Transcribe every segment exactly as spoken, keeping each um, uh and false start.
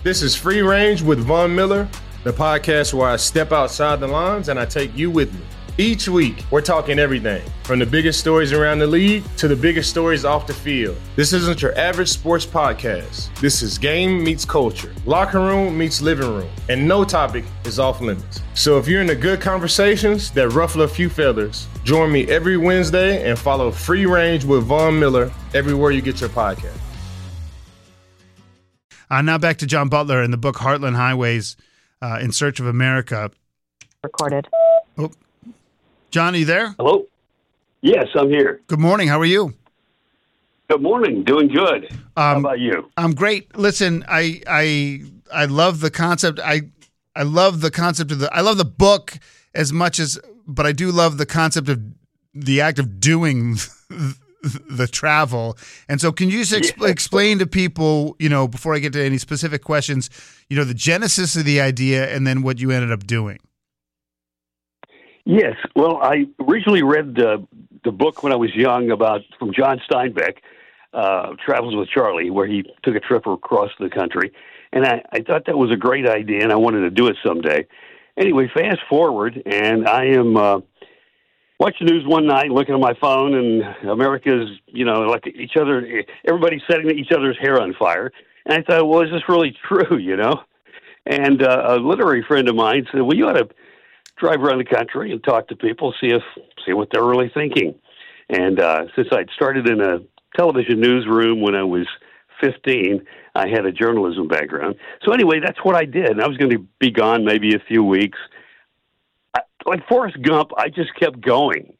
This is Free Range with Von Miller, the podcast where I step outside the lines and I take you with me. Each week, we're talking everything from the biggest stories around the league to the biggest stories off the field. This isn't your average sports podcast. This is game meets culture, locker room meets living room, and no topic is off limits. So if you're into good conversations that ruffle a few feathers, join me every Wednesday and follow Free Range with Von Miller everywhere you get your podcast. Uh, now back to John Butler in the book Heartland Highways, uh, In Search of America. Recorded. Oh. John, are you there? Hello? Yes, I'm here. Good morning. How are you? Good morning. Doing good. Um, How about you? I'm great. Listen, I I I love the concept. I I love the concept of the I love the book as much as, but I do love the concept of the act of doing the travel. And so can you just exp- yeah. explain to people, you know, before I get to any specific questions, you know, the genesis of the idea and then what you ended up doing? Yes. Well, I originally read uh, the book when I was young about from John Steinbeck, uh, Travels with Charlie, where he took a trip across the country. And I, I thought that was a great idea, and I wanted to do it someday. Anyway, fast forward, and I am uh, watching the news one night, looking at my phone, and America's, you know, like each other, everybody's setting each other's hair on fire. And I thought, well, is this really true, you know? And uh, a literary friend of mine said, well, you ought to drive around the country and talk to people, see if see what they're really thinking. And uh, since I'd started in a television newsroom when I was fifteen, I had a journalism background. So anyway, that's what I did. And I was going to be gone maybe a few weeks. I, like Forrest Gump, I just kept going.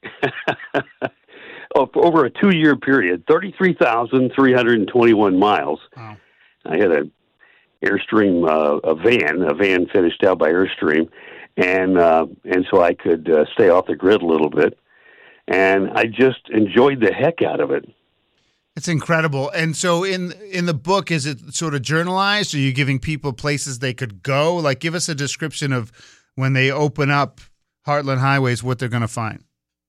Over a two-year period, thirty-three thousand three hundred twenty-one miles. Wow. I had a Airstream, uh, a van, a van finished out by Airstream. And uh, and so I could uh, stay off the grid a little bit, and I just enjoyed the heck out of it. It's incredible. And so in in the book, is it sort of journalized? Are you giving people places they could go? Like, give us a description of when they open up Heartland Highways, what they're going to find.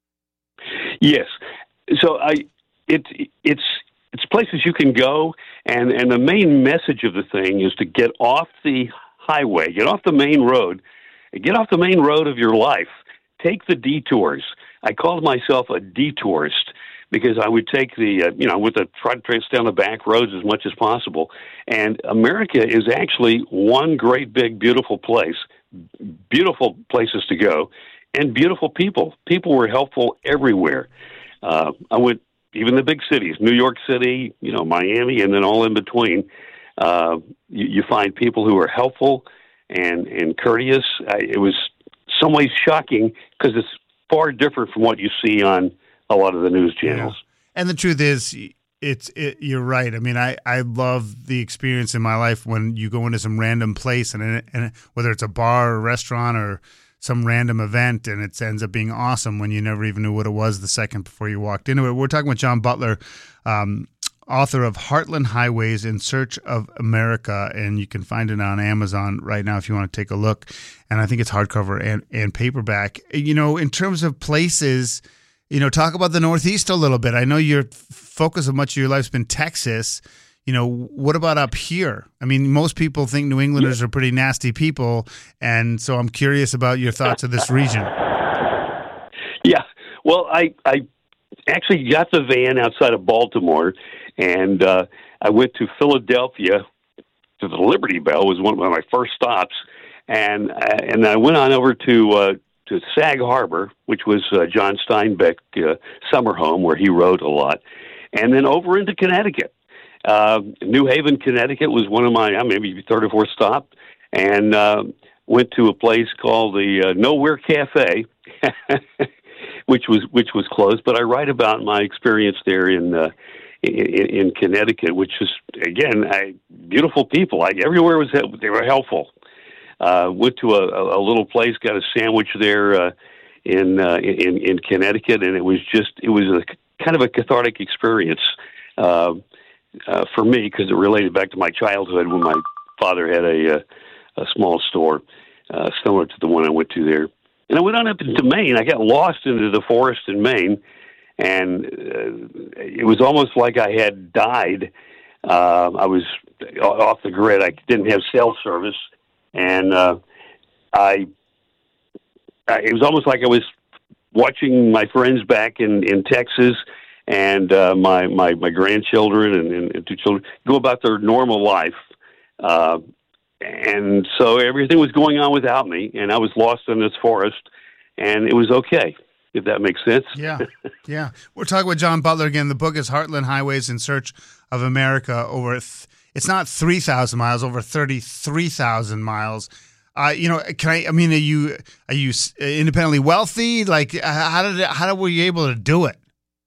Yes. So I it it's it's places you can go, and and the main message of the thing is to get off the highway, get off the main road. Get off the main road of your life. Take the detours. I called myself a detourist because I would take the, uh, you know, with the try to trace down the back roads as much as possible. And America is actually one great, big, beautiful place, beautiful places to go, and beautiful people. People were helpful everywhere. Uh, I went even the big cities, New York City, you know, Miami, and then all in between. Uh, you, you find people who are helpful and and courteous. I, it was some ways shocking because it's far different from what you see on a lot of the news channels. Yeah. And the truth is, it's it, you're right. I mean, I, I love the experience in my life when you go into some random place, and, and whether it's a bar or restaurant or some random event, and it ends up being awesome when you never even knew what it was the second before you walked into it. We're talking with John Butler, um, author of Heartland Highways, In Search of America, and you can find it on Amazon right now if you want to take a look. And I think it's hardcover and, and paperback. You know, in terms of places, you know, talk about the Northeast a little bit. I know your focus of much of your life's been Texas. You know, what about up here? I mean, most people think New Englanders are pretty nasty people, and so I'm curious about your thoughts of this region. Yeah, well, I, I actually got the van outside of Baltimore, and uh, I went to Philadelphia to the Liberty Bell. Was one of my first stops, and uh, and I went on over to uh, to Sag Harbor, which was uh, John Steinbeck uh, summer home where he wrote a lot, and then over into Connecticut. Uh, New Haven, Connecticut was one of my uh, maybe third or fourth stop, and uh, went to a place called the uh, Nowhere Cafe. which was which was closed, but I write about my experience there in uh, in, in Connecticut, which is again I, beautiful people. I, everywhere was they were helpful. Uh, went to a, a little place, got a sandwich there uh, in, uh, in in Connecticut, and it was just it was a kind of a cathartic experience uh, uh, for me because it related back to my childhood when my father had a a, a small store uh, similar to the one I went to there. And I went on up into Maine. I got lost into the forest in Maine, and uh, it was almost like I had died Uh, I was off the grid. I didn't have cell service, and uh, I, I it was almost like I was watching my friends back in, in Texas and uh, my, my, my grandchildren and, and, and two children go about their normal life. Uh, and so everything was going on without me, and I was lost in this forest, and it was okay, if that makes sense. Yeah, yeah. We're talking with John Butler again. The book is Heartland Highways in Search of America. Over th- It's not three thousand miles, over thirty-three thousand miles. Uh, you know, can I? I mean, are you are you independently wealthy? Like, how did it, how were you able to do it?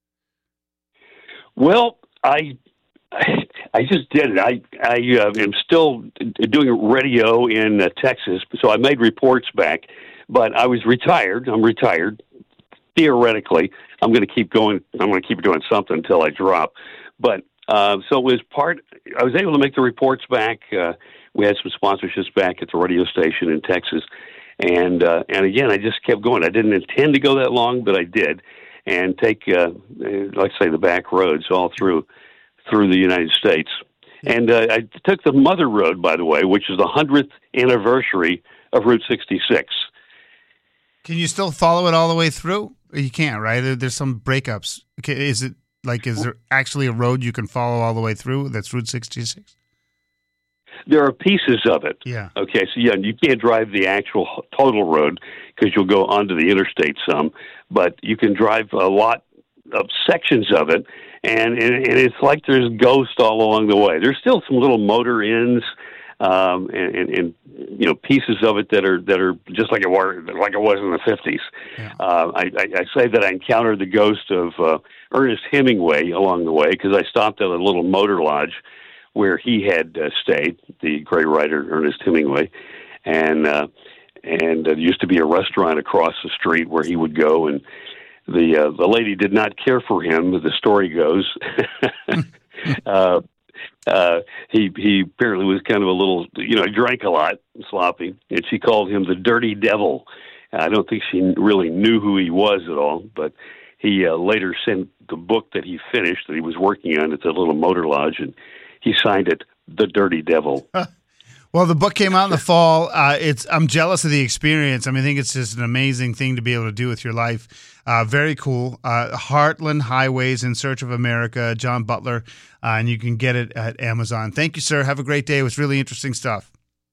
Well, I I just did it. I I uh, am still doing radio in uh, Texas, so I made reports back. But I was retired. I'm retired. Theoretically, I'm going to keep going. I'm going to keep doing something until I drop. But uh, so it was part. I was able to make the reports back. Uh, We had some sponsorships back at the radio station in Texas. And uh, and again, I just kept going. I didn't intend to go that long, but I did. And take, uh, let's say, the back roads all through through the United States. And uh, I took the Mother Road, by the way, which is the hundredth anniversary of Route sixty-six. Can you still follow it all the way through? You can't, right? There's some breakups. Is it like, is there actually a road you can follow all the way through that's Route sixty-six? There are pieces of it. Yeah. Okay, so yeah, you can't drive the actual total road because you'll go onto the interstate some, but you can drive a lot of sections of it, and, and, and it's like there's ghosts all along the way. There's still some little motor inns um, and, and, and you know pieces of it that are that are just like it were like it was in the fifties. Yeah. Uh, I, I, I say that I encountered the ghost of uh, Ernest Hemingway along the way because I stopped at a little motor lodge where he had uh, stayed, the great writer Ernest Hemingway, and uh, and there used to be a restaurant across the street where he would go, and the uh, the lady did not care for him. The story goes, uh, uh, he he apparently was kind of a little, you know, he drank a lot, sloppy, and she called him the Dirty Devil. I don't think she really knew who he was at all, but he uh, later sent the book that he finished that he was working on at the little motor lodge, and he signed it, The Dirty Devil. Well, the book came out in the fall. Uh, it's I'm jealous of the experience. I mean, I think it's just an amazing thing to be able to do with your life. Uh, very cool. Uh, Heartland Highways in Search of America, John Butler, uh, and you can get it at Amazon. Thank you, sir. Have a great day. It was really interesting stuff.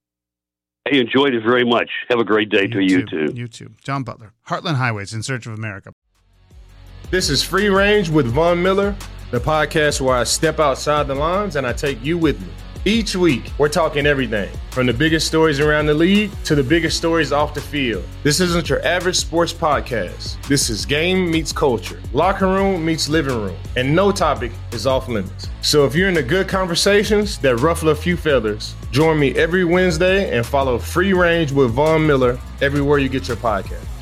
I enjoyed it very much. Have a great day you to you, too. You too. John Butler, Heartland Highways in Search of America. This is Free Range with Von Miller, the podcast where I step outside the lines and I take you with me. Each week, we're talking everything from the biggest stories around the league to the biggest stories off the field. This isn't your average sports podcast. This is game meets culture, locker room meets living room, and no topic is off limits. So if you're into good conversations that ruffle a few feathers, join me every Wednesday and follow Free Range with Von Miller everywhere you get your podcast.